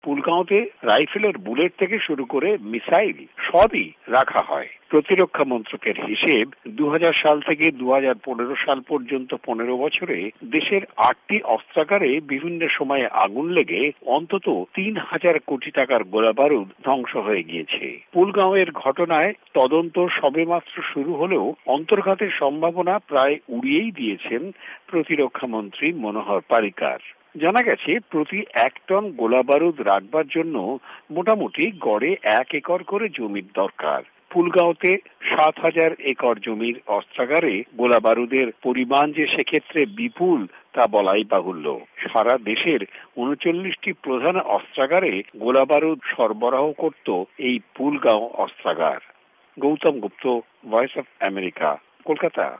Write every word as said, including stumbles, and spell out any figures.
পুলগাঁওতে রাইফেলের bullet থেকে শুরু করে মিসাইল সবই রাখা হয়। প্রতিরক্ষা মন্ত্রকের হিসেব দু হাজার সাল থেকে দু হাজার পনেরো সাল পর্যন্ত পনেরো বছরে দেশের আটটি অস্ত্রাগারে বিভিন্ন সময়ে আগুন লেগে অন্তত তিন হাজার কোটি টাকার গোলাবারুদ ধ্বংস হয়ে গিয়েছে। পুলগাঁওয়ের ঘটনায় তদন্ত সবেমাত্র শুরু হলেও অন্তর্ঘাতের সম্ভাবনা প্রায় উড়িয়েই দিয়েছেন প্রতিরক্ষা মন্ত্রী মনোহর পারিকার। জানা গেছে প্রতি এক টন গোলাবারুদ রাখবার জন্য মোটামুটি গড়ে এক একর করে জমির দরকার। পুলগাঁওতে সাত হাজার একর জমির অস্ত্রাগারে গোলাবারুদের পরিমাণ যে সেক্ষেত্রে বিপুল তা বলাই বাহুল্য। সারা দেশের উনচল্লিশটি প্রধান অস্ত্রাগারে গোলাবারুদ সরবরাহ করত এই পুলগাঁও অস্ত্রাগার। Gautam Gupta, voice of America, Kolkata.